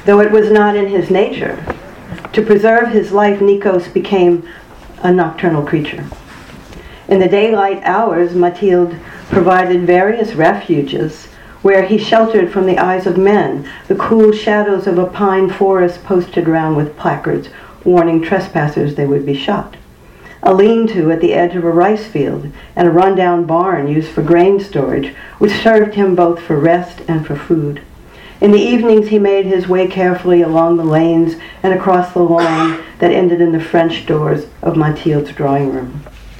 though it was not in his nature. To preserve his life, Nikos became a nocturnal creature. In the daylight hours, Mathilde provided various refuges where he sheltered from the eyes of men, the cool shadows of a pine forest posted round with placards warning trespassers they would be shot, a lean-to at the edge of a rice field, and a run-down barn used for grain storage, which served him both for rest and for food. In the evenings, he made his way carefully along the lanes and across the lawn that ended in the French doors of Mathilde's drawing room.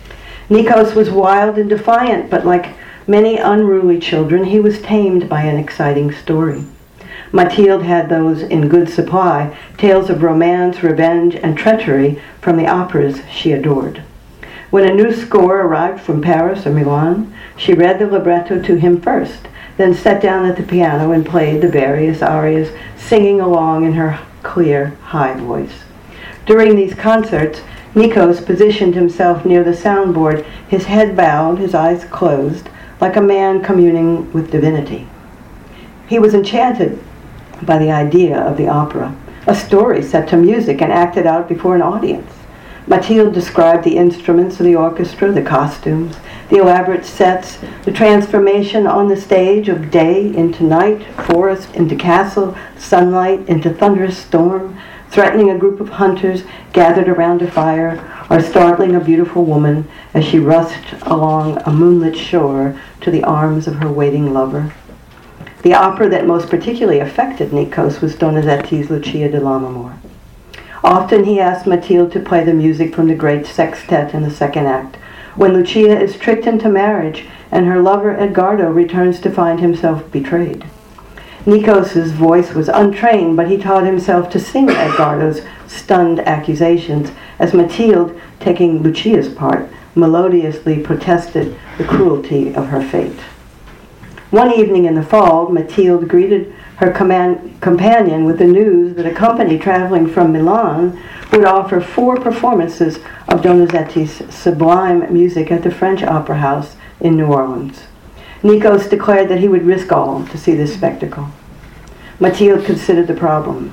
Nikos was wild and defiant, but like many unruly children, he was tamed by an exciting story. Mathilde had those in good supply, tales of romance, revenge, and treachery from the operas she adored. When a new score arrived from Paris or Milan, she read the libretto to him first, then sat down at the piano and played the various arias, singing along in her clear, high voice. During these concerts, Nikos positioned himself near the soundboard, his head bowed, his eyes closed, like a man communing with divinity. He was enchanted by the idea of the opera, a story set to music and acted out before an audience. Mathilde described the instruments of the orchestra, the costumes, the elaborate sets, the transformation on the stage of day into night, forest into castle, sunlight into thunderous storm, threatening a group of hunters gathered around a fire, or startling a beautiful woman as she rushed along a moonlit shore to the arms of her waiting lover. The opera that most particularly affected Nikos was Donizetti's Lucia di Lammermoor. Often he asked Mathilde to play the music from the great sextet in the second act, when Lucia is tricked into marriage and her lover Edgardo returns to find himself betrayed. Nikos's voice was untrained, but he taught himself to sing Edgardo's stunned accusations as Mathilde, taking Lucia's part, melodiously protested the cruelty of her fate. One evening in the fall, Mathilde greeted her companion with the news that a company traveling from Milan would offer 4 performances of Donizetti's sublime music at the French Opera House in New Orleans. Nikos declared that he would risk all to see this spectacle. Mathilde considered the problem.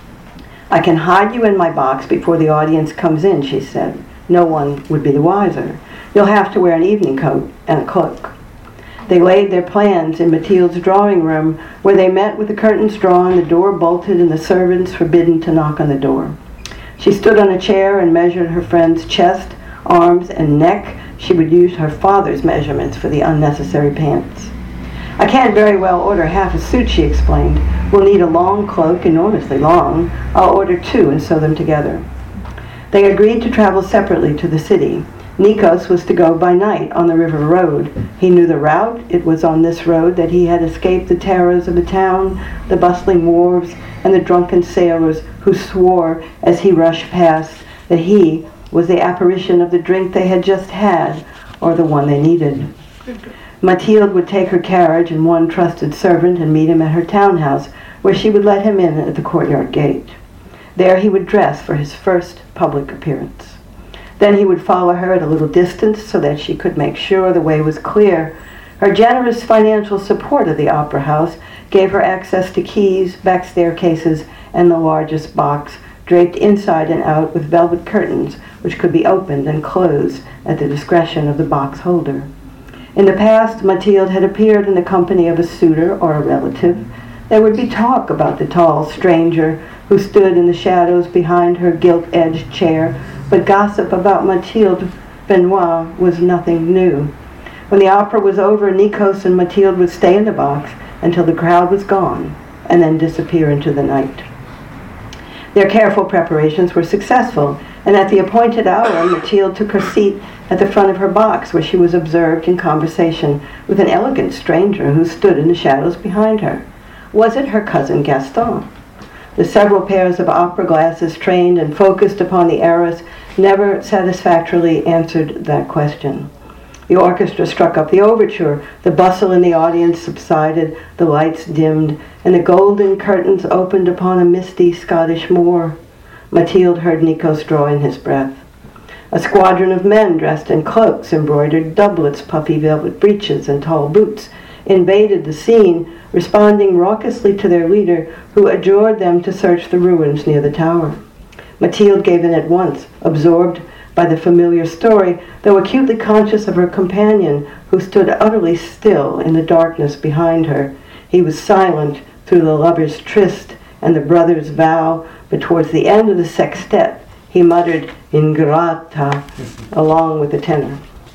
"I can hide you in my box before the audience comes in," she said. "No one would be the wiser. You'll have to wear an evening coat and a cloak." They laid their plans in Mathilde's drawing room, where they met with the curtains drawn, the door bolted, and the servants forbidden to knock on the door. She stood on a chair and measured her friend's chest, arms, and neck. She would use her father's measurements for the unnecessary pants. "I can't very well order half a suit," she explained. "We'll need a long cloak, enormously long. I'll order 2 and sew them together." They agreed to travel separately to the city. Nikos was to go by night on the river road. He knew the route. It was on this road that he had escaped the terrors of the town, the bustling wharves, and the drunken sailors who swore as he rushed past that he was the apparition of the drink they had just had, or the one they needed. Mathilde would take her carriage and one trusted servant and meet him at her townhouse, where she would let him in at the courtyard gate. There he would dress for his first public appearance. Then he would follow her at a little distance so that she could make sure the way was clear. Her generous financial support of the opera house gave her access to keys, back staircases, and the largest box, draped inside and out with velvet curtains, which could be opened and closed at the discretion of the box holder. In the past, Mathilde had appeared in the company of a suitor or a relative. There would be talk about the tall stranger who stood in the shadows behind her gilt-edged chair, but gossip about Mathilde Benoit was nothing new. When the opera was over, Nikos and Mathilde would stay in the box until the crowd was gone, and then disappear into the night. Their careful preparations were successful, and at the appointed hour, Mathilde took her seat at the front of her box, where she was observed in conversation with an elegant stranger who stood in the shadows behind her. Was it her cousin Gaston? The several pairs of opera glasses trained and focused upon the heiress never satisfactorily answered that question. The orchestra struck up the overture. The bustle in the audience subsided, the lights dimmed, and the golden curtains opened upon a misty Scottish moor. Mathilde heard Nikos draw in his breath. A squadron of men dressed in cloaks, embroidered doublets, puffy velvet breeches, and tall boots invaded the scene, responding raucously to their leader, who adjured them to search the ruins near the tower. Mathilde gave in at once, absorbed by the familiar story, though acutely conscious of her companion, who stood utterly still in the darkness behind her. He was silent through the lovers' tryst and the brothers' vow, but towards the end of the sextet, he muttered "Ingrata" along with the tenor.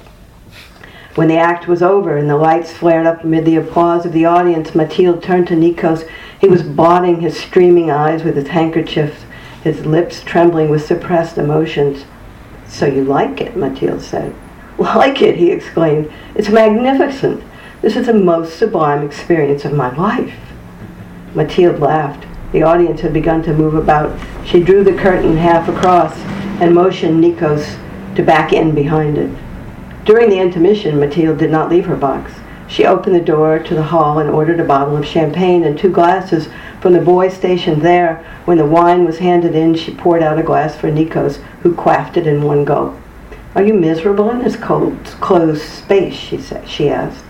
When the act was over and the lights flared up amid the applause of the audience, Mathilde turned to Nikos. He was blotting his streaming eyes with his handkerchief, his lips trembling with suppressed emotions. "So you like it," Mathilde said. "Like it," he exclaimed. "It's magnificent. This is the most sublime experience of my life." Mathilde laughed. The audience had begun to move about. She drew the curtain half across and motioned Nikos to back in behind it. During the intermission, Mathilde did not leave her box. She opened the door to the hall and ordered a bottle of champagne and 2 glasses from the boy stationed there. When the wine was handed in, she poured out a glass for Nikos, who quaffed it in one gulp. "Are you miserable in this cold, closed space?" she asked.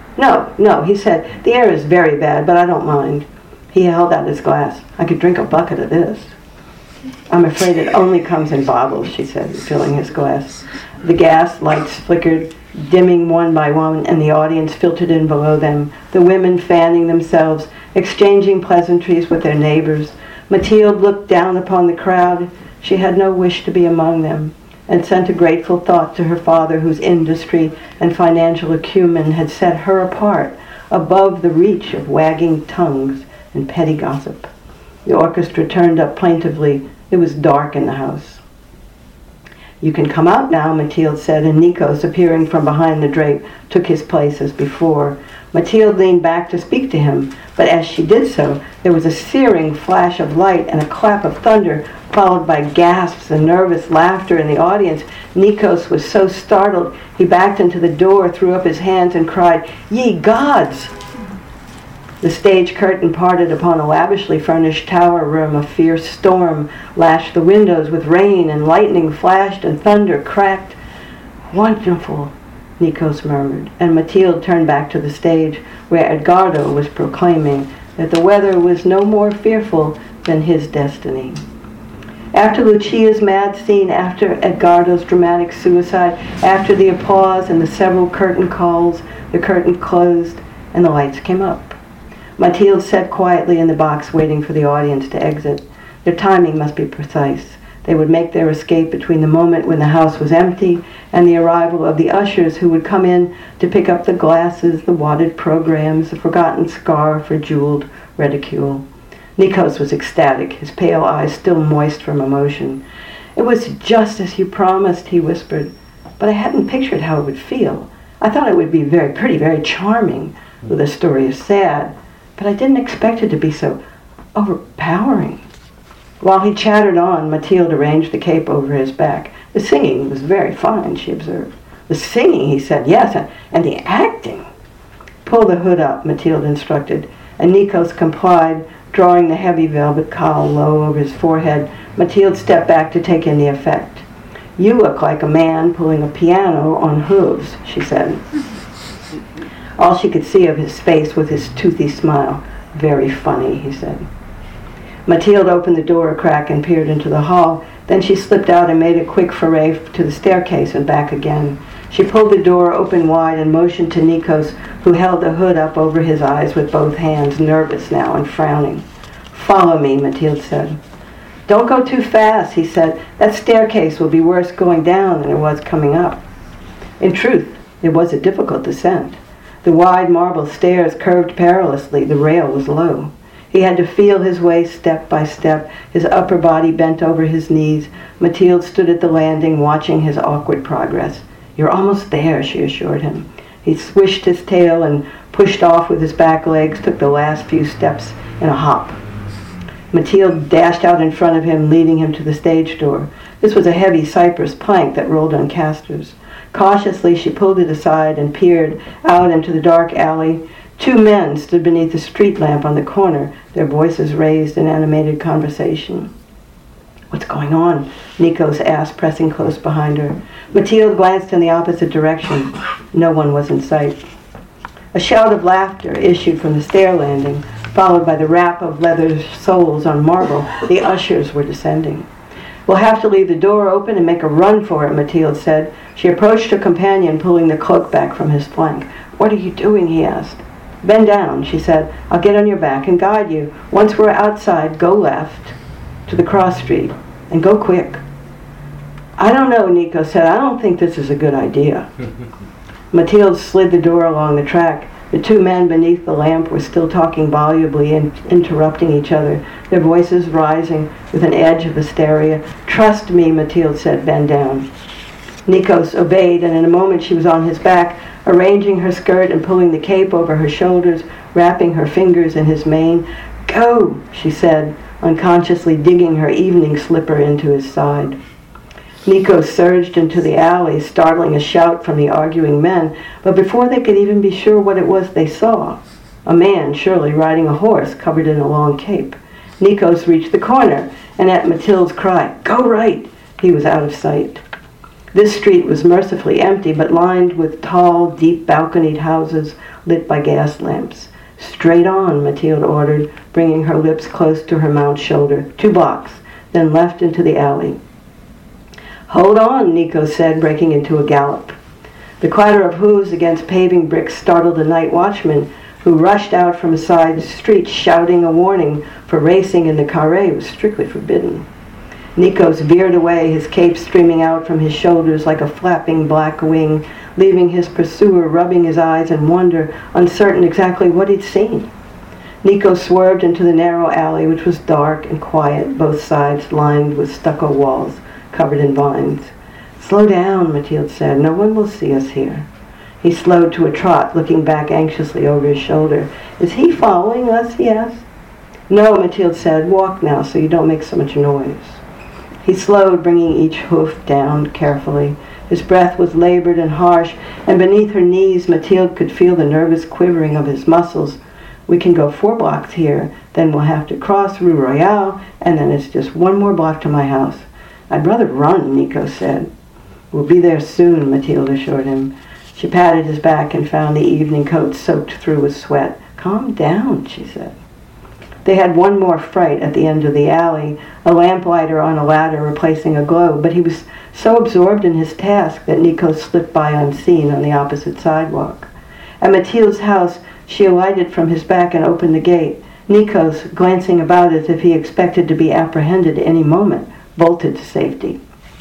No, he said. "The air is very bad, but I don't mind." He held out his glass. "I could drink a bucket of this." "I'm afraid it only comes in bottles," she said, filling his glass. The gas lights flickered, dimming one by one, and the audience filtered in below them, the women fanning themselves, exchanging pleasantries with their neighbors. Mathilde looked down upon the crowd. She had no wish to be among them, and sent a grateful thought to her father, whose industry and financial acumen had set her apart, above the reach of wagging tongues and petty gossip. The orchestra turned up plaintively. It was dark in the house. "You can come out now," Mathilde said, and Nikos, appearing from behind the drape, took his place as before. Mathilde leaned back to speak to him, but as she did so, there was a searing flash of light and a clap of thunder, followed by gasps and nervous laughter in the audience. Nikos was so startled, he backed into the door, threw up his hands, and cried, "Ye gods!" The stage curtain parted upon a lavishly furnished tower room. A fierce storm lashed the windows with rain, and lightning flashed and thunder cracked. "Wonderful," Nikos murmured, and Mathilde turned back to the stage, where Edgardo was proclaiming that the weather was no more fearful than his destiny. After Lucia's mad scene, after Edgardo's dramatic suicide, after the applause and the several curtain calls, the curtain closed and the lights came up. Mathilde sat quietly in the box waiting for the audience to exit. Their timing must be precise. They would make their escape between the moment when the house was empty and the arrival of the ushers, who would come in to pick up the glasses, the wadded programs, the forgotten scarf or jeweled reticule. Nikos was ecstatic, his pale eyes still moist from emotion. "It was just as you promised," he whispered, "but I hadn't pictured how it would feel. I thought it would be very pretty, very charming, though the story is sad. But I didn't expect it to be so overpowering." While he chattered on, Mathilde arranged the cape over his back. "The singing was very fine," she observed. "The singing," he said, "yes, and the acting." "Pull the hood up," Mathilde instructed, and Nikos complied, drawing the heavy velvet cowl low over his forehead. Mathilde stepped back to take in the effect. "You look like a man pulling a piano on hooves," she said. All she could see of his face was his toothy smile. "Very funny," he said. Mathilde opened the door a crack and peered into the hall. Then she slipped out and made a quick foray to the staircase and back again. She pulled the door open wide and motioned to Nikos, who held the hood up over his eyes with both hands, nervous now and frowning. "Follow me," Mathilde said. "Don't go too fast," he said. "That staircase will be worse going down than it was coming up." In truth, it was a difficult descent. The wide marble stairs curved perilously. The rail was low. He had to feel his way step by step, his upper body bent over his knees. Mathilde stood at the landing, watching his awkward progress. "You're almost there," she assured him. He swished his tail and pushed off with his back legs, took the last few steps in a hop. Mathilde dashed out in front of him, leading him to the stage door. This was a heavy cypress plank that rolled on casters. Cautiously, she pulled it aside and peered out into the dark alley. 2 men stood beneath the street lamp on the corner, their voices raised in animated conversation. "What's going on?" Nikos asked, pressing close behind her. Mathilde glanced in the opposite direction. No one was in sight. A shout of laughter issued from the stair landing, followed by the rap of leather soles on marble. The ushers were descending. "We'll have to leave the door open and make a run for it," Mathilde said. She approached her companion, pulling the cloak back from his flank. "What are you doing?" he asked. "Bend down," she said. "I'll get on your back and guide you. Once we're outside, go left to the cross street, and go quick." "I don't know," Nico said. "I don't think this is a good idea." Mathilde slid the door along the track. The two men beneath the lamp were still talking volubly and interrupting each other, their voices rising with an edge of hysteria. "Trust me," Mathilde said. "Bend down." Nikos obeyed, and in a moment she was on his back, arranging her skirt and pulling the cape over her shoulders, wrapping her fingers in his mane. "Go," she said, unconsciously digging her evening slipper into his side. Nikos surged into the alley, startling a shout from the arguing men, but before they could even be sure what it was they saw, a man, surely riding a horse covered in a long cape. Nikos reached the corner, and at Mathilde's cry, "Go right," he was out of sight. This street was mercifully empty, but lined with tall, deep balconied houses lit by gas lamps. "Straight on," Mathilde ordered, bringing her lips close to her mount's shoulder. 2 blocks, then left into the alley. "Hold on," Nico said, breaking into a gallop. The clatter of hooves against paving bricks startled a night watchman who rushed out from a side street shouting a warning, for racing in the carré was strictly forbidden. Nikos veered away, his cape streaming out from his shoulders like a flapping black wing, leaving his pursuer rubbing his eyes in wonder, uncertain exactly what he'd seen. Nikos swerved into the narrow alley, which was dark and quiet, both sides lined with stucco walls covered in vines. "Slow down," Mathilde said. "No one will see us here." He slowed to a trot, looking back anxiously over his shoulder. "Is he following us?" he asked. "No," Mathilde said. "Walk now so you don't make so much noise." He slowed, bringing each hoof down carefully. His breath was labored and harsh, and beneath her knees Mathilde could feel the nervous quivering of his muscles. "We can go 4 blocks here, then we'll have to cross Rue Royale, and then it's just 1 more block to my house." "I'd rather run," Nico said. "We'll be there soon," Mathilde assured him. She patted his back and found the evening coat soaked through with sweat. "Calm down," she said. They had one more fright at the end of the alley, a lamplighter on a ladder replacing a globe, but he was so absorbed in his task that Nico slipped by unseen on the opposite sidewalk. At Mathilde's house, she alighted from his back and opened the gate. Nikos, glancing about as if he expected to be apprehended any moment, bolted to safety.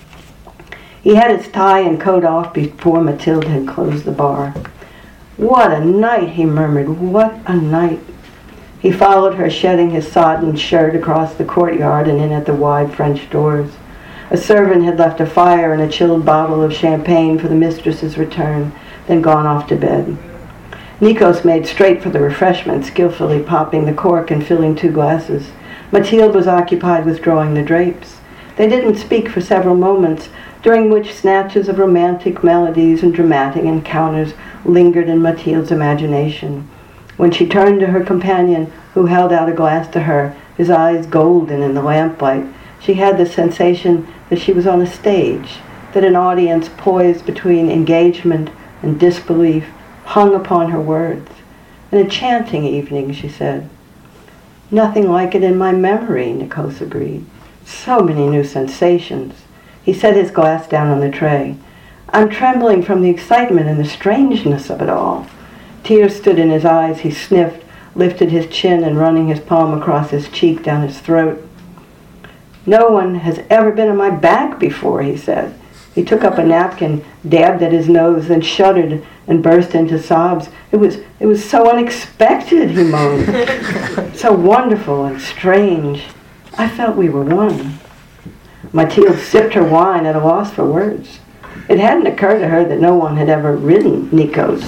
He had his tie and coat off before Mathilde had closed the bar. "What a night," he murmured. "What a night." He followed her, shedding his sodden shirt across the courtyard and in at the wide French doors. A servant had left a fire and a chilled bottle of champagne for the mistress's return, then gone off to bed. Nikos made straight for the refreshment, skillfully popping the cork and filling 2 glasses. Mathilde was occupied with drawing the drapes. They didn't speak for several moments, during which snatches of romantic melodies and dramatic encounters lingered in Mathilde's imagination. When she turned to her companion, who held out a glass to her, his eyes golden in the lamplight, she had the sensation that she was on a stage, that an audience poised between engagement and disbelief hung upon her words. "An enchanting evening," she said. "Nothing like it in my memory," Nikos agreed. "So many new sensations." He set his glass down on the tray. "I'm trembling from the excitement and the strangeness of it all." Tears stood in his eyes. He sniffed, lifted his chin, and running his palm across his cheek down his throat. "No one has ever been on my back before," he said. He took up a napkin, dabbed at his nose, then shuddered and burst into sobs. It was so unexpected," he moaned. "So wonderful and strange. I felt we were one." Mathilde sipped her wine at a loss for words. It hadn't occurred to her that no one had ever ridden Nikos.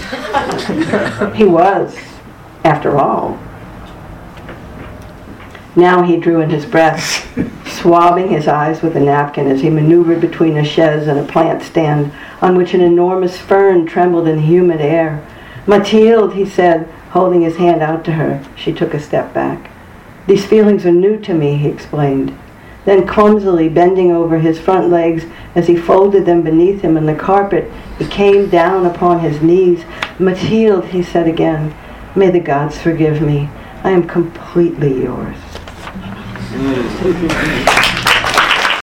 He was, after all. Now he drew in his breath, swabbing his eyes with a napkin as he maneuvered between a chaise and a plant stand on which an enormous fern trembled in the humid air. "Mathilde," he said, holding his hand out to her. She took a step back. "These feelings are new to me," he explained. Then clumsily bending over his front legs as he folded them beneath him in the carpet, he came down upon his knees. "Mathilde," he said again, "may the gods forgive me. I am completely yours."